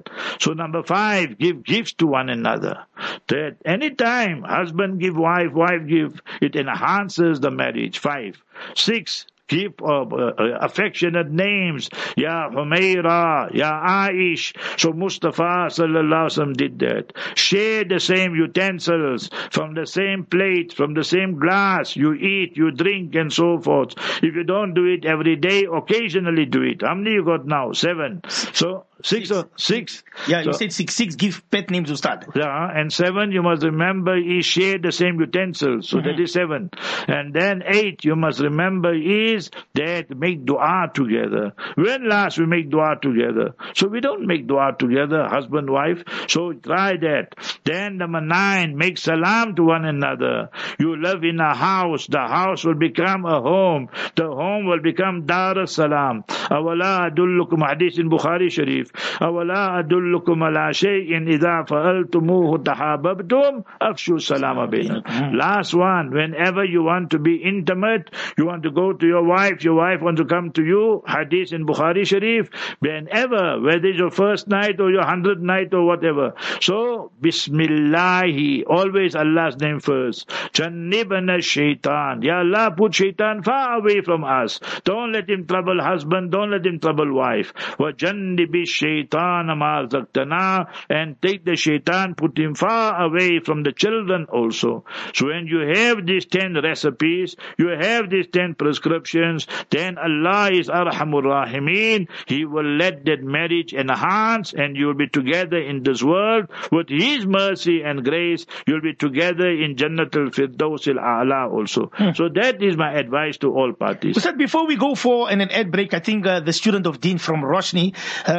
[SPEAKER 4] So number 5, give gifts to one another. That anytime husband give wife, wife give, it enhances the marriage. 5. 6, give affectionate names. Ya Humaira, Ya Aish. So Mustafa sallallahu alaihi wasallam did that. Share the same utensils, from the same plate, from the same glass. You eat, you drink, and so forth. If you don't do it every day, occasionally do it. How many you got now? 7. So 6 or 6?
[SPEAKER 3] Yeah, you said 6. 6 give pet names, Ustad.
[SPEAKER 4] Yeah, and 7 you must remember is share the same utensils. So that is 7. And then 8 you must remember is that make dua together. When last we make dua together? So we don't make dua together, husband, wife. So try that. Then number 9, make salam to one another. You live in a house. The house will become a home. The home will become Dar as-Salam. Awala adullukum, hadith in Bukhari Sharif. أولا أدلكم على شيء إذا فعلتموه تحاببتم أفشوا السلام بينكم. Last one, whenever you want to be intimate, you want to go to your wife wants to come to you, hadith in Bukhari Sharif, whenever, whether it's your first night or your 100th night or whatever. So, Bismillahi, always Allah's name first. Jannibana shaitan. Ya Allah, put shaitan far away from us. Don't let him trouble husband, don't let him trouble wife. Wa jannibi shaitan ma zaktana, and take the shaitan, put him far away from the children also. So when you have these 10 recipes, you have these 10 prescriptions, then Allah is Arhamur Rahimeen. He will let that marriage enhance, and you will be together in this world with His mercy and grace. You will be together in Jannatul Firdaus al-A'la also. So that is my advice to all parties.
[SPEAKER 3] Ustad, before we go for an ad break, I think the student of Deen from Roshni,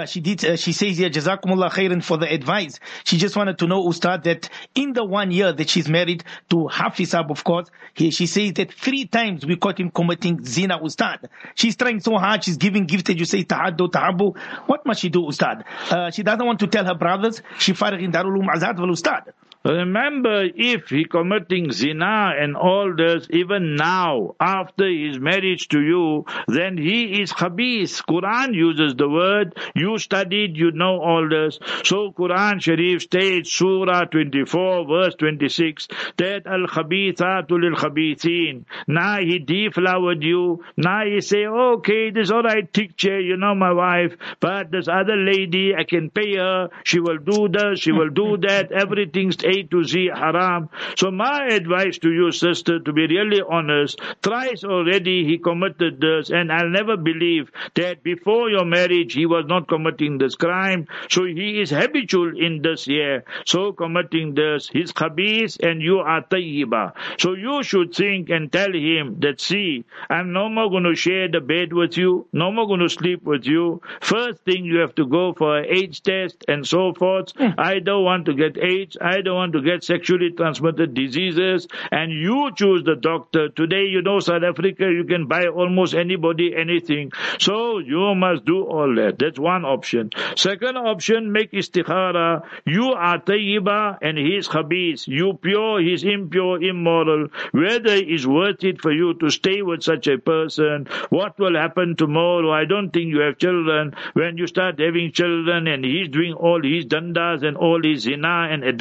[SPEAKER 3] she says here, Jazakumullah khairan for the advice. She just wanted to know, Ustad, that in the 1 year that she's married to Hafizab, of course, she says that 3 times we caught him committing zina, Ustad. She's trying so hard, she's giving gifts that you say tahaddu, tahabbu. What must she do, Ustad? She doesn't want to tell her brothers. She farigh in Darul Azad wal Ustad.
[SPEAKER 4] Remember, if he committing zina and all this, even now, after his marriage to you, then he is khabith. Quran uses the word, you studied, you know all this. So Quran Sharif states, Surah 24, verse 26, that al-khabithatu lil-khabithin. Now he deflowered you, now he say, okay, this is alright, picture, you know my wife, but this other lady, I can pay her, she will do this, she will do that, everything's A to Z haram. So my advice to you, sister, to be really honest, thrice already he committed this, and I'll never believe that before your marriage he was not committing this crime. So he is habitual in this year. So committing this, he's khabith and you are tayyiba. So you should think and tell him that, see, I'm no more going to share the bed with you, no more going to sleep with you. First thing, you have to go for an AIDS test and so forth. I don't want to get AIDS, I don't want to get sexually transmitted diseases, and you choose the doctor. Today, you know, South Africa, you can buy almost anybody anything. So you must do all that. That's one option. Second option, make istikhara. You are tayyiba and he is khabith. You pure, he is impure, immoral. Whether it is worth it for you to stay with such a person, what will happen tomorrow? I don't think you have children. When you start having children and he's doing all his dandas and all his zina and adultery,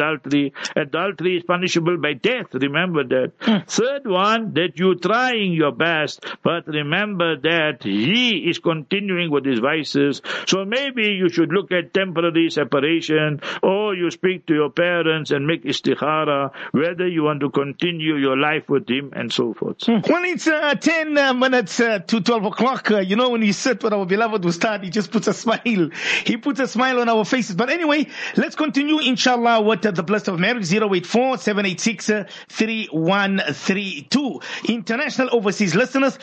[SPEAKER 4] adultery. Adultery is punishable by death. Remember that. Third one, that you're trying your best, but remember that he is continuing with his vices. So maybe you should look at temporary separation, or you speak to your parents and make istikhara whether you want to continue your life with him and so forth.
[SPEAKER 3] Well, it's 10 minutes to 12 o'clock. When we sit with our beloved Ustad, he just puts a smile. He puts a smile on our faces. But anyway, let's continue, inshallah, with the blessed of marriage. 084-786-3132. International overseas listeners,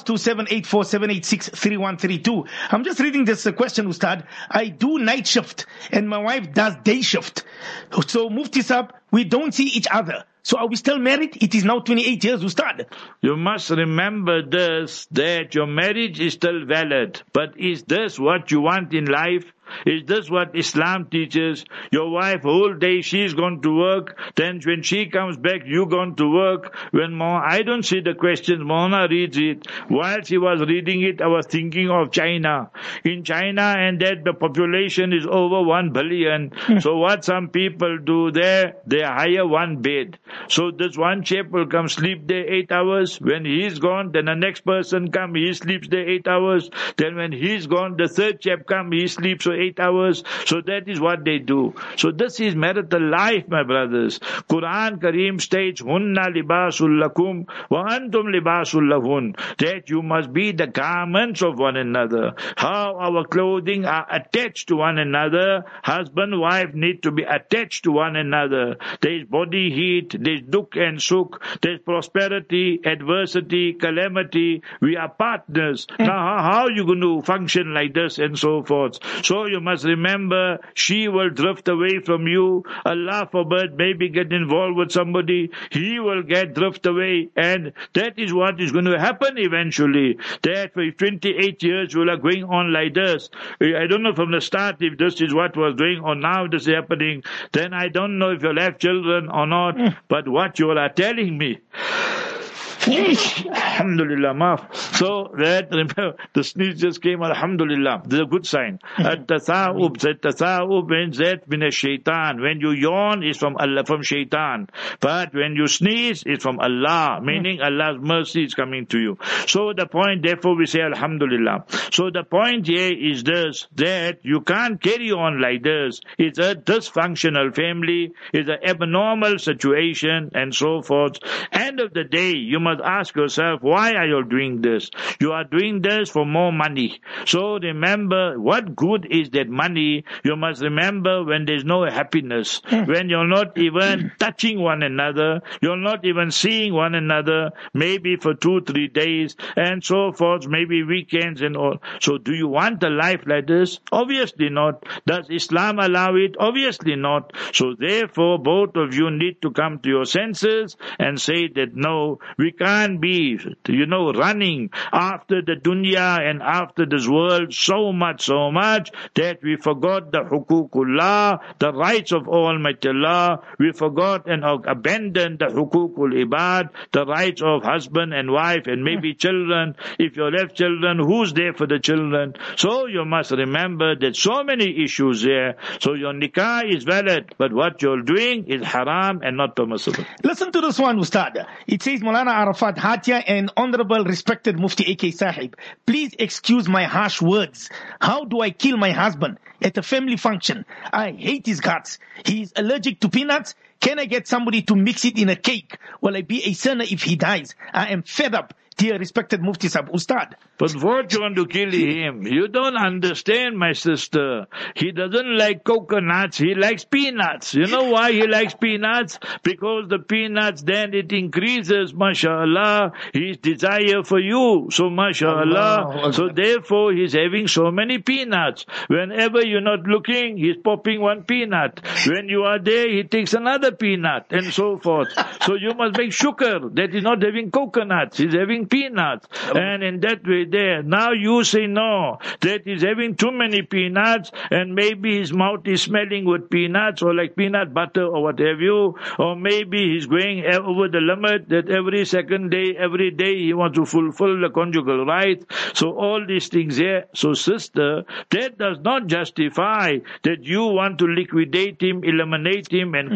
[SPEAKER 3] +27847863132. I'm just reading this question, Ustad. I do night shift and my wife does day shift. So, Mufti Sahib, we don't see each other. So are we still married? It is now 28 years, Ustad.
[SPEAKER 4] You must remember this, that your marriage is still valid. But is this what you want in life? Is this what Islam teaches? Your wife, whole day, she's gone to work. Then when she comes back, you gone to work. I don't see the question. Mona reads it. While she was reading it, I was thinking of China. In China, and that the population is over 1 billion. So what some people do there, they hire one bed. So this one chap will come sleep there 8 hours. When he's gone, then the next person come, he sleeps there 8 hours. Then when he's gone, the third chap come, he sleeps for 8 hours. So that is what they do. So this is marital life, my brothers. Quran Kareem states, Hunna libasul lakum wa antum libasul lahun. That you must be the garments of one another. How our clothing are attached to one another. Husband, wife need to be attached to one another. There is body heat, there is dukh and sukh, there is prosperity, adversity, calamity. We are partners. Now how are you going to function like this and so forth? So you must remember, she will drift away from you. Allah forbid, maybe get involved with somebody. He will get drift away. And that is what is going to happen eventually. That for 28 years you are going on like this. I don't know from the start if this is what was doing or now this is happening. Then I don't know if you'll have children or not. But what you are telling me, Alhamdulillah, maaf. So that, remember, the sneeze just came, Alhamdulillah. This is a good sign. At-tasa'ub means that min shaitan. When you yawn, it's from Allah, from shaitan. But when you sneeze, it's from Allah, meaning Allah's mercy is coming to you. So the point, therefore, we say Alhamdulillah. So the point here is this, that you can't carry on like this. It's a dysfunctional family, it's an abnormal situation, and so forth. End of the day, you must ask yourself, why are you doing this? You are doing this for more money. So remember, what good is that money? You must remember when there's no happiness, when you're not even touching one another, you're not even seeing one another, maybe for 2-3 days, and so forth, maybe weekends and all. So do you want a life like this? Obviously not. Does Islam allow it? Obviously not. So therefore, both of you need to come to your senses and say that no, we can't be, running after the dunya and after this world so much that we forgot the huququllah, the rights of Almighty Allah. We forgot and abandoned the huququl ibad, the rights of husband and wife and maybe children. If you have children, who's there for the children? So you must remember that so many issues there. So your nikah is valid, but what you're doing is haram and not permissible.
[SPEAKER 3] Listen to this one, Ustad. It says, Maulana Arafat Hatia and Honorable Respected Mufti A.K. Sahib, please excuse my harsh words. How do I kill my husband at a family function? I hate his guts. He is allergic to peanuts. Can I get somebody to mix it in a cake? Will I be a sinner if he dies? I am fed up. Dear respected Mufti Sahib, Ustad.
[SPEAKER 4] But what you want to kill him? You don't understand, my sister. He doesn't like coconuts. He likes peanuts. You know why he likes peanuts? Because the peanuts, then it increases, mashallah, his desire for you. So, mashallah. So, therefore, he's having so many peanuts. Whenever you're not looking, he's popping one peanut. When you are there, he takes another peanut, and so forth. So, you must make shukr that he's not having coconuts. He's having peanuts, and in that way there. Now you say no, that he's having too many peanuts, and maybe his mouth is smelling with peanuts, or like peanut butter, or what have you, or maybe he's going over the limit, that every second day, every day he wants to fulfill the conjugal right. So all these things here. So sister, that does not justify that you want to liquidate him, eliminate him, and curse him,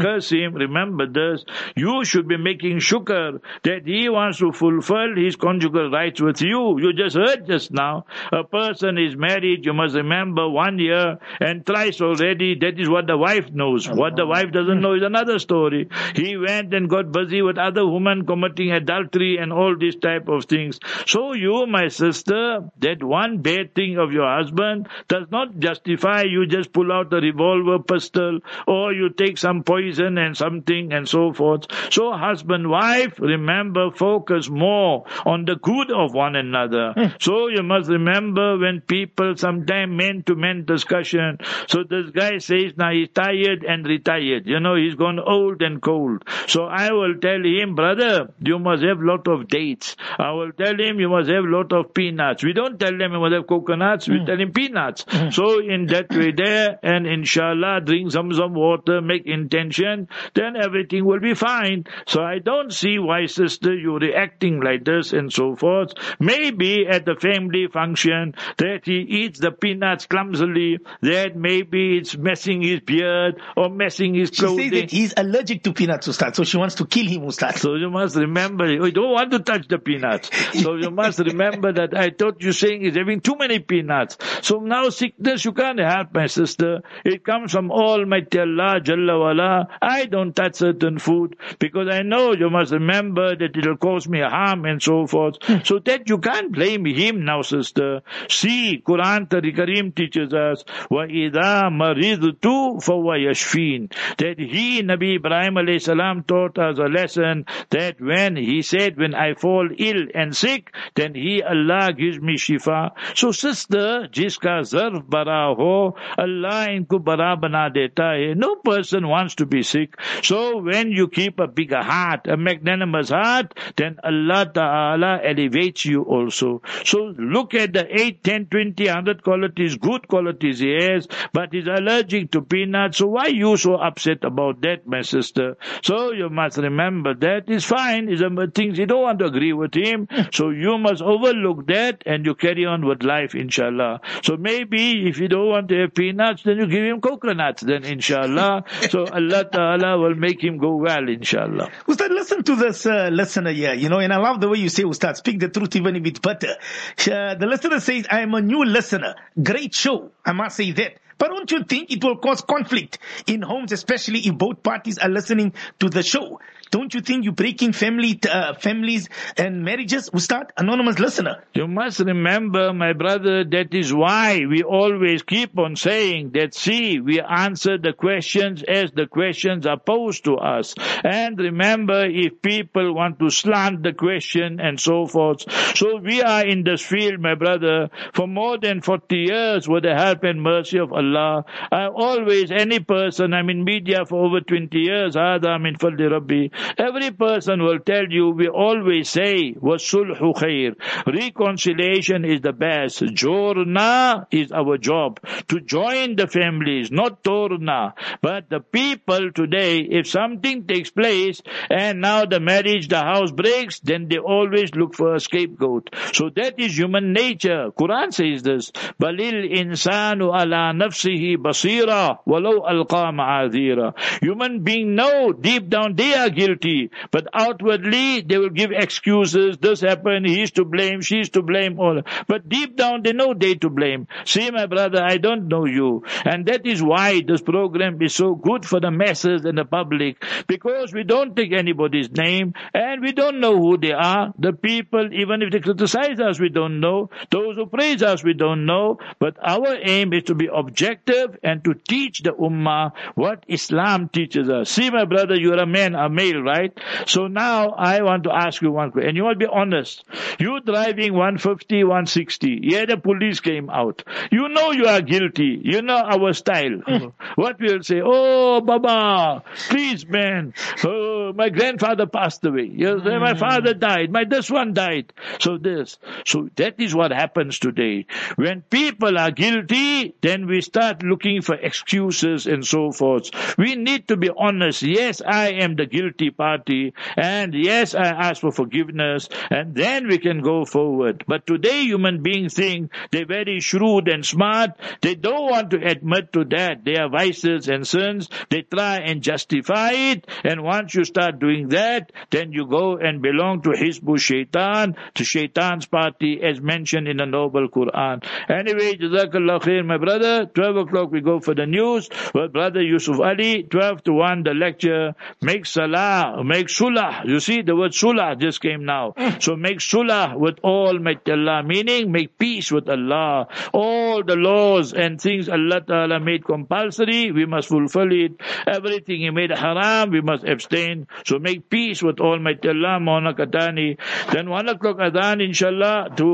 [SPEAKER 4] him, remember this, you should be making shukr that he wants to fulfill his conjugal rights with you. You just heard just now, a person is married, you must remember, 1 year and thrice already, that is what the wife knows. What the wife doesn't know is another story. He went and got busy with other women committing adultery and all these type of things. So you, my sister, that one bad thing of your husband does not justify you just pull out a revolver, pistol, or you take some poison and something and so forth. So husband, wife, remember, focus more on the good of one another. So you must remember when people sometime men-to-men discussion, so this guy says now he's tired and retired. He's gone old and cold. So I will tell him, brother, you must have lot of dates. I will tell him you must have lot of peanuts. We don't tell him you must have coconuts. We tell him peanuts. So in that way there, and inshallah, drink some water, make intention, then everything will be fine. So I don't see why, sister, you're reacting like this and so forth. Maybe at the family function that he eats the peanuts clumsily, that maybe it's messing his beard or messing his clothing.
[SPEAKER 3] She says that he's allergic to peanuts, Ustad, so she wants to kill him, Ustad.
[SPEAKER 4] So you must remember, you don't want to touch the peanuts. So you must remember that I thought you saying he's having too many peanuts. So now sickness you can't help, my sister. It comes from Almighty Allah, Jalla wala. I don't touch certain food because I know, you must remember, that it will cause me harm and so forth. So that you can't blame him now, sister. See, Quran Kareem teaches us, وَإِذَا مَرِضْتُ فَهُوَ يَشْفِينَ, that he, Nabi Ibrahim alayhi salam, taught us a lesson that when he said, when I fall ill and sick, then he, Allah, gives me shifa. So sister, jiska zarf bara ho, Allah inko bara bana deta hai. No person wants to be sick. So when you keep a bigger heart, a magnanimous heart, then Allah Ta'ala elevates you also. So look at the 8, 10, 20, 100 qualities, good qualities he has, but he's allergic to peanuts. So why you so upset about that, my sister? So you must remember that is fine. It's things you don't want to agree with him. So you must overlook that and you carry on with life, inshallah. So maybe if you don't want to have peanuts, then you give him coconuts, then inshallah. So Allah Ta'ala will make him go well, inshallah.
[SPEAKER 3] Ustad, listen to this listener here, and I love the way you say, Ustad, speak the truth even if it's bitter. The listener says, I am a new listener. Great show, I must say that. But don't you think it will cause conflict in homes, especially if both parties are listening to the show? Don't you think you're breaking families and marriages? Ustad, anonymous listener.
[SPEAKER 4] You must remember, my brother, that is why we always keep on saying that, see, we answer the questions as the questions are posed to us. And remember, if people want to slant the question and so forth. So we are in this field, my brother, for more than 40 years with the help and mercy of Allah. Any person, I'm in media for over 20 years, every person will tell you, we always say, وَالصُّلْحُ خَيْرٌ, reconciliation is the best. Jorna is our job, to join the families, not torna. But the people today, if something takes place and now the marriage, the house breaks, then they always look for a scapegoat. So that is human nature. Quran says this, بَلِلْ إِنسَانُ عَلَى نَفْسِهِ بَصِيرًا وَلَوْ أَلْقَى مَعَاذِيرًا. Human being know deep down they are guilty, but outwardly they will give excuses. This happened, he's to blame, she's to blame, all. But deep down they know they to blame. See, my brother, I don't know you, and that is why this program is so good for the masses and the public, because we don't take anybody's name and we don't know who they are. The people, even if they criticize us, we don't know. Those who praise us, we don't know. But our aim is to be objective and to teach the ummah what Islam teaches us. See, my brother, you're a man, a male, right? So now I want to ask you one question, and you want to be honest. You driving 150, 160, yeah, the police came out. You know you are guilty. You know our style. What we'll say, oh, Baba, please, man, oh, my grandfather passed away. Yes, my father died. My this one died. So that is what happens today. When people are guilty, then we start looking for excuses and so forth. We need to be honest. Yes, I am the guilty party, and yes, I ask for forgiveness, and then we can go forward. But today human beings think they're very shrewd and smart. They don't want to admit to that. They are vices and sins. They try and justify it, and once you start doing that, then you go and belong to Hizbu Shaitan, to Shaitan's party, as mentioned in the Noble Quran. Anyway, Jazakallah khair, my brother. 12 o'clock we go for the news. Well, brother Yusuf Ali, 12 to 1 the lecture. Make salah, make sulah. You see, the word sulah just came now. So make sulah with Almighty Allah, meaning make peace with Allah. All the laws and things Allah Ta'ala made compulsory, we must fulfill it. Everything He made haram, we must abstain. So make peace with Almighty Allah, Mauna Katani. Then 1 o'clock adhan, inshallah, to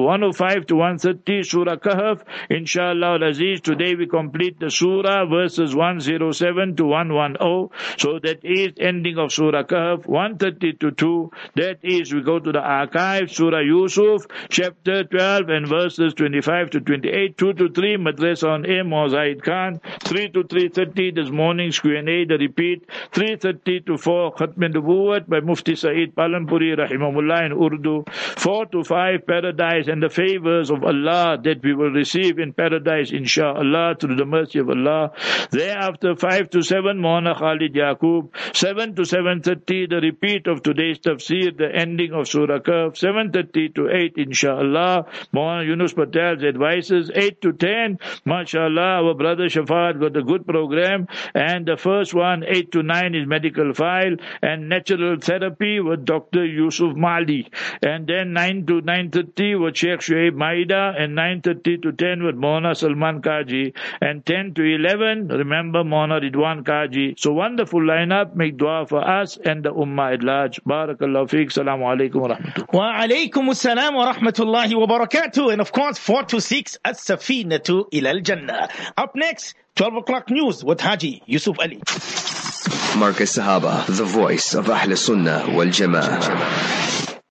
[SPEAKER 4] 105 to 130, Surah Kahf. Inshallah al-Aziz, today we complete the surah, verses 107 to 110. So that is ending of Surah Kahf. 130 to 2, that is we go to the archive, Surah Yusuf, chapter 12 and verses 25 to 28. 2 to 3, Madrasa on Air, Mozaid Khan. 3 to 3:30, this morning's Q&A, the repeat. 3:30 to 4, Khatm Nubuwwat by Mufti Saeed Palanpuri, Rahimahullah, in Urdu. 4 to 5, Paradise and the favors of Allah that we will receive in paradise, inshallah, through the mercy of Allah. Thereafter, 5 to 7, Maulana Khalid Yaqub. 7 to 7:30, the repeat of today's tafsir, the ending of Surah Kahf. 7:30 to 8, inshallah, Maulana Yunus Patel's advices. 8 to 10, mashallah, our brother Shafat got a good program. And the first one, 8 to 9, is medical file and natural therapy with Dr. Yusuf Mali. And then 9 to 9:30 with Sheikh Shuaib Maida, and 9:30 to 10 with Maulana Salman Kaji, and 10 to 11, remember Maulana Ridwan Kaji. So wonderful lineup. Make dua for us and the ummah at large. Barakallahu feek. Assalamu alaikum wa rahmatullah.
[SPEAKER 3] Wa alaikum assalam wa rahmatullahi wa barakatuh. And of course, 4 to 6, As-Safinatu ila al-Jannah. Up next, 12 o'clock news with Haji Yusuf Ali.
[SPEAKER 1] Marcus Sahaba, the voice of Ahl Sunnah wal Jama'ah.